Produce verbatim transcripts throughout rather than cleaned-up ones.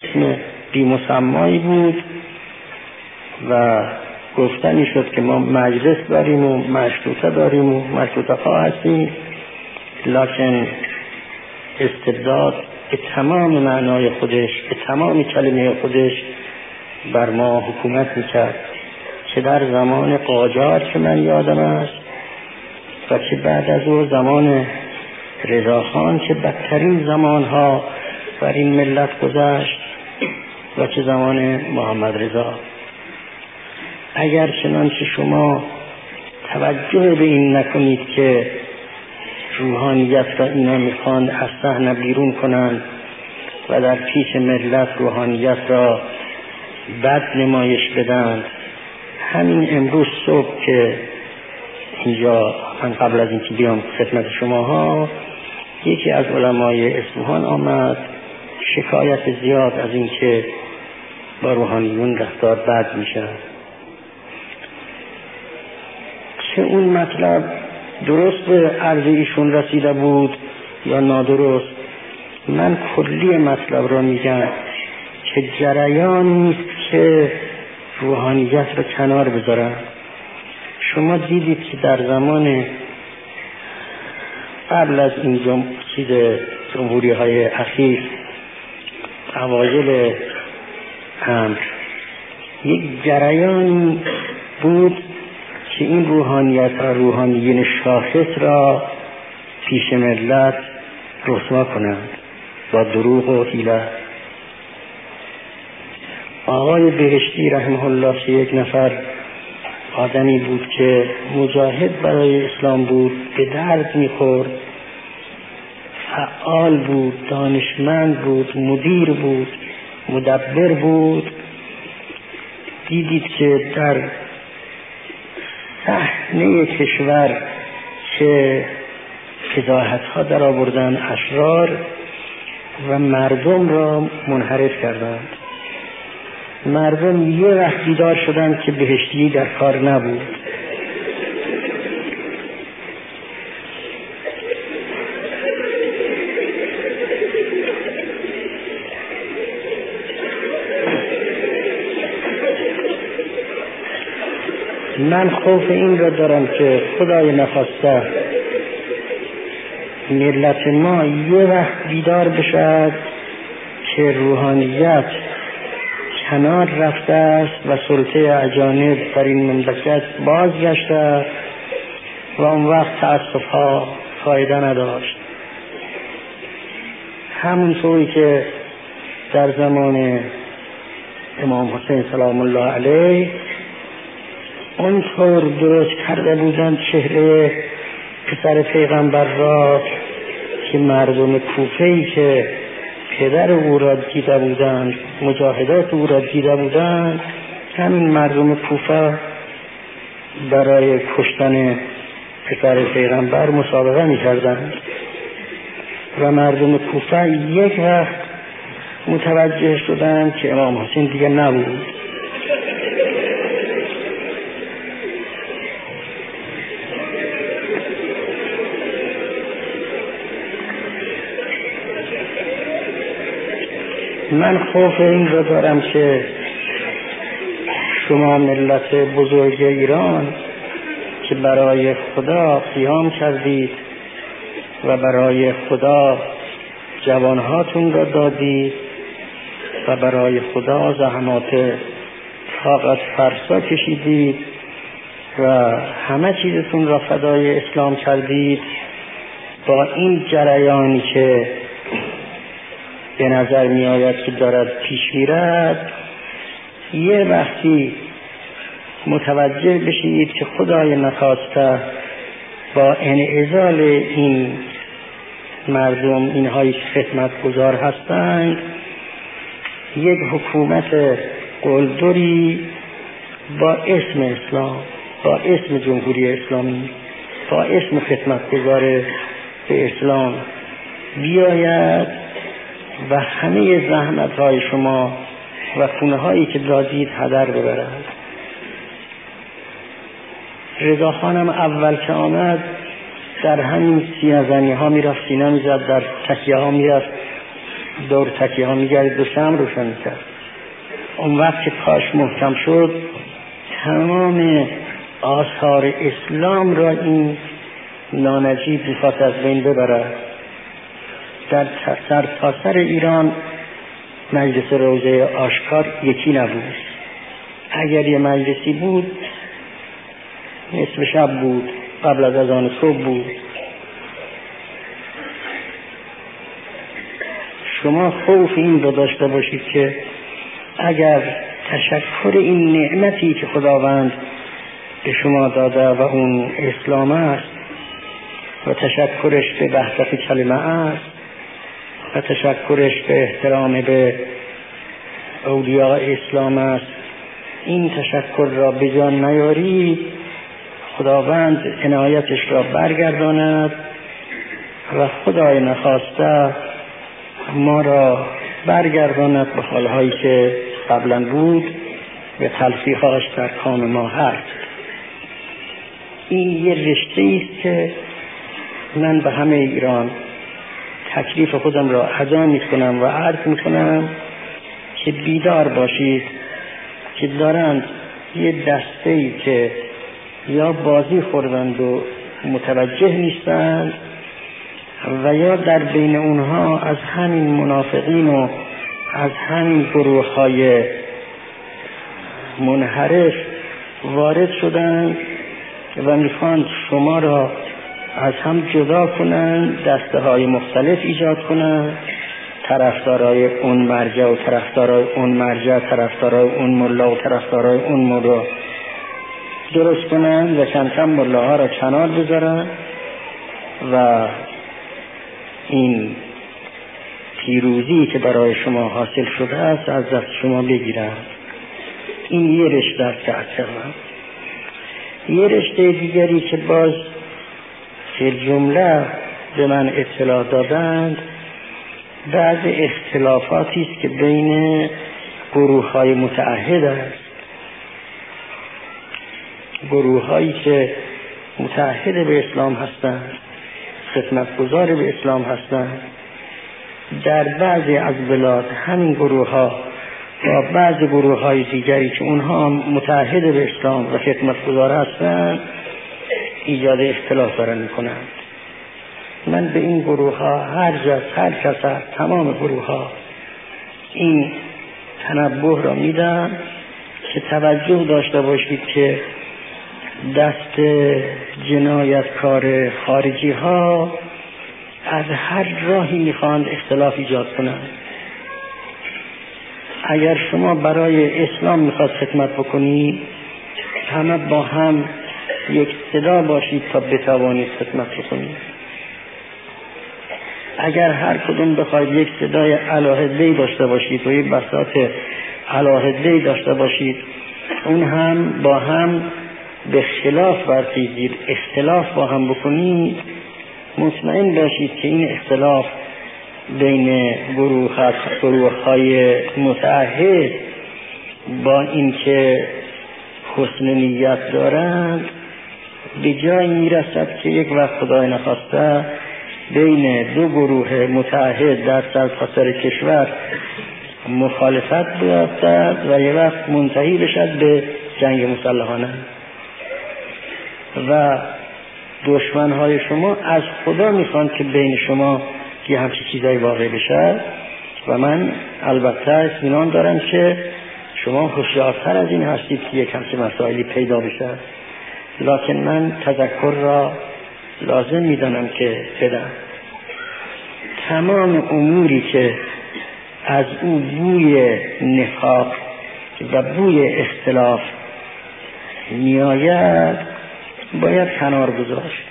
اسم بی‌مسمایی بود و گفتنی شد که ما مجلس داریم و مشروطه داریم و مشروطه خواه هستیم، لکن استبداد به تمام معنای خودش، به تمام کلمه خودش بر ما حکومت میکرد، چه در زمان قاجار که من یادم است و چه بعد از او زمان رضاخان که بدترین زمانها بر این ملت گذشت و چه زمان محمد رضا. اگر چنانچه شما توجه به این نکنید که روحانیت را اینا میخوان از صحنه بیرون کنند و در پیش ملت روحانیت را بد نمایش بدند، همین امروز صبح که اینجا من قبل از اینکه بیام خدمت شماها، یکی از علمای اصفهان آمد شکایت زیاد از اینکه با روحانیون رفتار بد میشه. چه اون مطلب درست به عرض ایشون رسیده بود یا نادرست، من کلی مطلب را میگم که جریان نیست که روحانیت را کنار بذارن. شما دیدید که در زمان قبل از این جم... چیز جمهوری های اخیر، اوایل امر، یک جریان بود که این روحانیت و روحانیین شاخص را پیش ملت رسوا کنند با دروغ و حیله. آقای بهشتی رحمه الله که یک نفر آدمی بود که مجاهد برای اسلام بود، به درد میخورد، فعال بود، دانشمند بود، مدیر بود، مدبر بود، دیدید که در صحنه کشور که فضاحت ها در آوردن اشرار و مردم را منحرف کردند. مردم یه وقت بیدار شدند که بهشتی در کار نبود. من خوف این را دارم که خدای نخواسته ملت ما یه وقت بیدار بشد که روحانیت کنار رفته است و سلطه اجانب در این مملکت بازگشته و اون وقت تأسفها فایده نداشت. همونطوری که در زمان امام حسین سلام الله علیه اونطور درست کرده بودند چهره پسر پیغمبر را که مردم کوفه‌ای که پدر او را دیده بودند، مجاهدات او را دیده بودند، همین مردم کوفه برای کشتن پسر پیغمبر مسابقه می کردند و مردم کوفه یک وقت متوجه شدند که امام حسین دیگه نبود. من خوف این را دارم که شما ملت بزرگ ایران که برای خدا قیام کردید و برای خدا جوانهاتون را دادید و برای خدا زحمات طاقت فرسا کشیدید و همه چیزتون را فدای اسلام کردید، با این جریانی که به نظر می آید که دارد پیش میرد، یه وقتی متوجه بشید که خدای نخواسته با انعزال این مردم، اینهایی که خدمت گزار هستند، یک حکومت قلدری با اسم اسلام، با اسم جمهوری اسلامی، با اسم خدمت گزار به اسلام بیاید و همه زحمت های شما و خونه هایی که دادید هدر ببرند. رضا خانم اول که آمد در همین سینه زنی ها می رفت، سینه می زد، در تکیه ها می رفت، دور تکیه ها میگرد دو شمع روشن میکرد. اون وقت که پاش محکم شد تمام آثار اسلام را این نانجیب میخواست از بین ببرد. در سر تا سر ایران مجلس روضه آشکار یکی نبود. اگر یه مجلسی بود نصف شب بود، قبل از اذان صبح بود. شما خوف این رو داشته باشید که اگر تشکر این نعمتی که خداوند به شما داده و اون اسلام است و تشکرش به وحدت کلمه است و تشکرش به احترام به اولیاء اسلام است، این تشکر را به جان نیاری، خداوند عنایتش را برگرداند و خدای نخواسته ما را برگرداند به حالهایی که قبلا بود و تلفیقاش در کام ما هست. این یه رشته است که من به همه ایران تکلیف خودم را ادا می کنم و عرض می کنم که بیدار باشید که دارند یه دسته‌ای که یا بازی خوردند و متوجه نیستند و یا در بین اونها از همین منافقین و از همین گروه‌های منحرف وارد شدند و میخوان شما را از هم جدا کنند، دسته های مختلف ایجاد کنند، طرفدارای اون مرجع و طرفدارای اون مرجع، طرفدارای اون ملا و طرفدارای اون ملا درست کنند و کم کم ملاها را کنار بذارند و این پیروزی که برای شما حاصل شده است از دست شما بگیرند. این یه رشته است که اصلا یه رشته دیگری که باز که جمله به من اطلاع دادند بعض اختلافاتی است که بین گروه های متعهد است، گروه هایی که متعهد به اسلام هستند، خدمتگزار به اسلام هستند، در بعضی از بلاد همین گروه ها و بعض گروه های دیگری که اونها متعهد به اسلام و خدمتگزار هستند ایجاد اختلاف دارن میکنند. من به این گروه ها هر جا هر کس تمام گروه ها این تنبه را میدم که توجه داشته باشید که دست جنایتکار خارجی ها از هر راهی میخواند اختلاف ایجاد کنند. اگر شما برای اسلام میخواد خدمت بکنید همه با هم یک صدا باشید تا بتوانید خدمت بکنید. اگر هر کدوم بخواید یک صدای علاهده‌ای داشته باشید و یک بساط علاهده‌ای داشته باشید اون هم با هم به خلاف ورزیدید، اختلاف با هم بکنید، مطمئن باشید که این اختلاف بین گروه های متعهد با اینکه حسن نیت دارند به جای میرسد که یک وقت خدای نخواسته بین دو گروه متعهد در سرتاسر کشور مخالفت بیفتد و یک وقت منتهی بشد به جنگ مسلحانه و دشمنهای شما از خدا میخوان که بین شما یه همچی چیزایی واقع بشه و من البته اطمینان دارم که شما هوشیارتر از این هستید که یک همچی مسائلی پیدا بشه، لکن من تذکر را لازم میدانم که بدم. تمام اموری که از او بوی نفاق و بوی اختلاف میآید باید کنار گذاشت.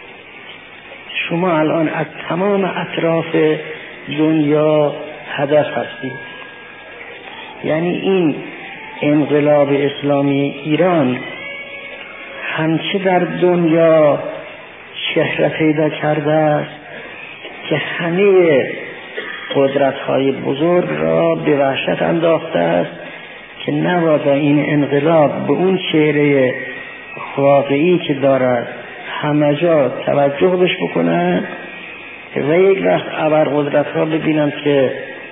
شما الان از تمام اطراف دنیا هدف هستید، یعنی این انقلاب اسلامی ایران همچه در دنیا شهرت پیدا کرده است که همه قدرت‌های بزرگ را به وحشت انداخته است که نباید این انقلاب به اون چهره واقعی که دارد همه جا توجه بش بکنن و یک وقت ابرقدرت‌ها ببینن که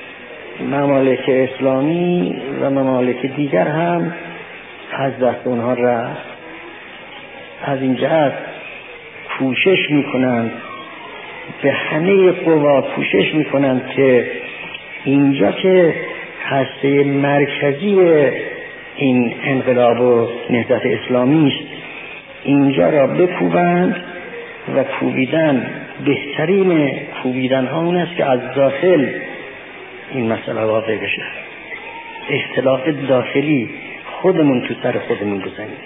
ممالک اسلامی و ممالک دیگر هم از دست اونها رفت. از این جهت کوشش میکنند، به همه قوا کوشش میکنند که اینجا که هسته مرکزی این انقلاب و نهضت اسلامی است، اینجا را بکوبند و کوبیدن، بهترین کوبیدن ها اون است که از داخل این مسئله واقع بشه. اختلاف داخلی خودمون تو سر خودمون بزنید.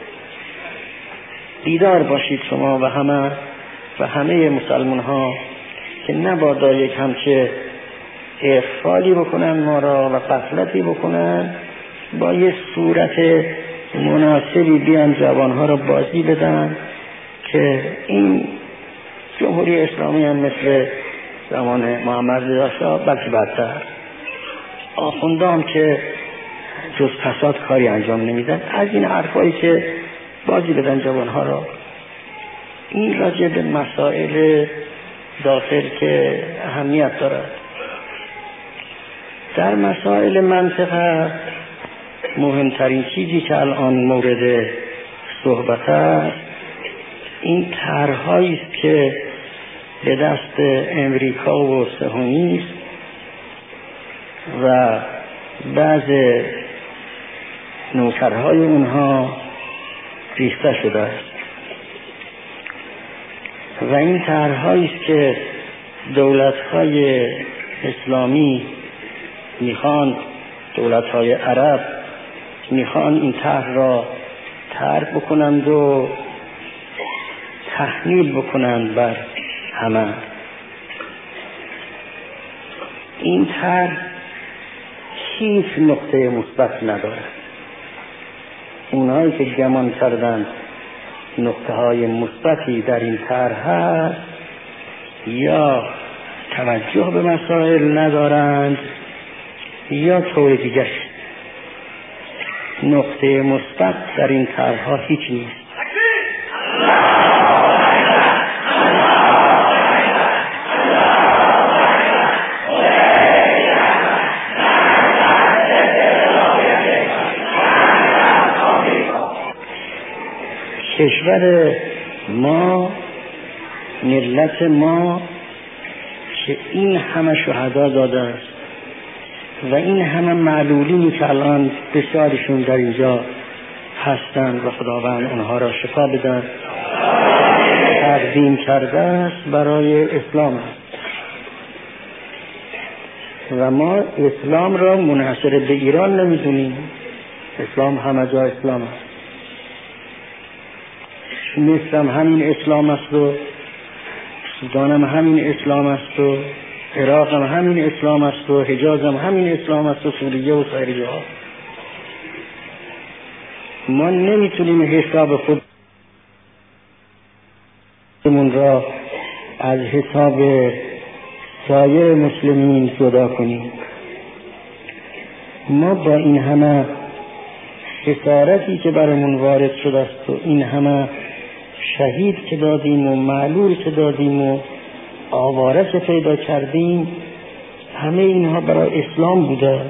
بیدار باشید شما و همه و همه مسلمان ها که نبادا یک همچه اغفالی بکنن ما را و غفلتی بکنن، با یه صورت مناسبی بیان جوانها را بازی بدن که این جمهوری اسلامی هم مثل زمان محمد رضا شاه بلکه بدتر، آخوندان که جز فساد کاری انجام نمیدن. از این حرفایی که بازی بدن جوانها را، این راجع به مسائل داخل که اهمیت دارد. در مسائل منطقه مهمترین چیزی که الان مورد صحبت است این طرح‌هایی است که به دست امریکا و صهیونیسم و بعض نوکرهای اونها ریخته شده است و این طرح‌هایی است که دولت‌های اسلامی میخوان، دولت‌های عرب میخوان این طرح را طرح بکنند و تحمیل بکنند بر همه. این طرح هیچ نقطه مثبت ندارد. اونهایی که گمان کردند نقطه های مثبتی در این طرح هست یا توجه به مسائل ندارند یا طور دیگر. نقطه مثبت در این طرح‌ها هیچ نیست. کشور ما، ملت ما که این همه شهدا داده است و این همه معلولینی که الان بسیارشون در اینجا هستند و خداوند اونها را شفا بدن، تقدیم کرده است برای اسلام است و ما اسلام را منحصر به ایران نمیدونیم. اسلام همه جا اسلام است. مصر هم همین اسلام است و سودان هم همین اسلام است و عراق هم همین اسلام است و حجاز هم همین اسلام است و سوریه و سایر جاها. ما نمیتونیم حساب خودمون را از حساب سایر مسلمین جدا کنیم. ما با این همه خسارتی که برامون وارد شده است و این همه شهید که دادیم و معلول که دادیم و آواره که پیدا کردیم، همه اینها برای اسلام بوده.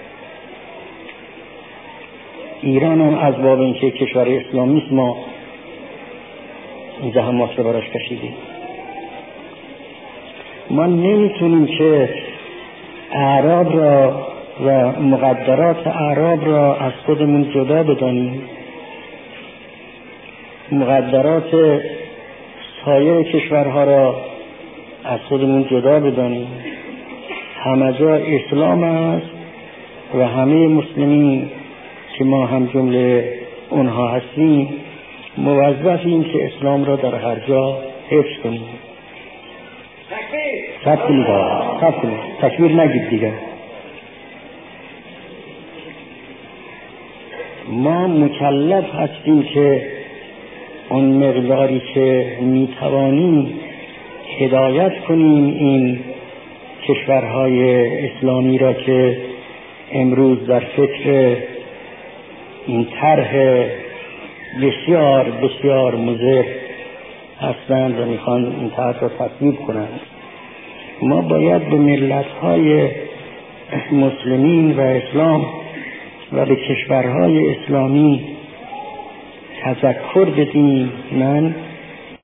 ایران هم از باب اینکه کشور اسلامی است ما این زحمات رو براش کشیدیم. ما نمیتونیم که اعراب را و مقدرات اعراب را از خودمون جدا بدانیم. مقدرات سایر کشورها را از خودمون جدا بدانیم. همه جا اسلام است و همه مسلمین که ما هم جمله اونها هستیم موظفیم که اسلام را در هر جا حفظ کنیم. تکبیر کنید آقا، تکبیر نگید دیگه. ما مکلف هستیم که اون مقداری که میتوانیم هدایت کنیم این کشورهای اسلامی را که امروز در فکر این طرح بسیار بسیار مضر هستند و میخوان این طرح را تطبیق کنند. ما باید به ملت‌های مسلمین و اسلام و به کشورهای اسلامی تذکر بدیم. من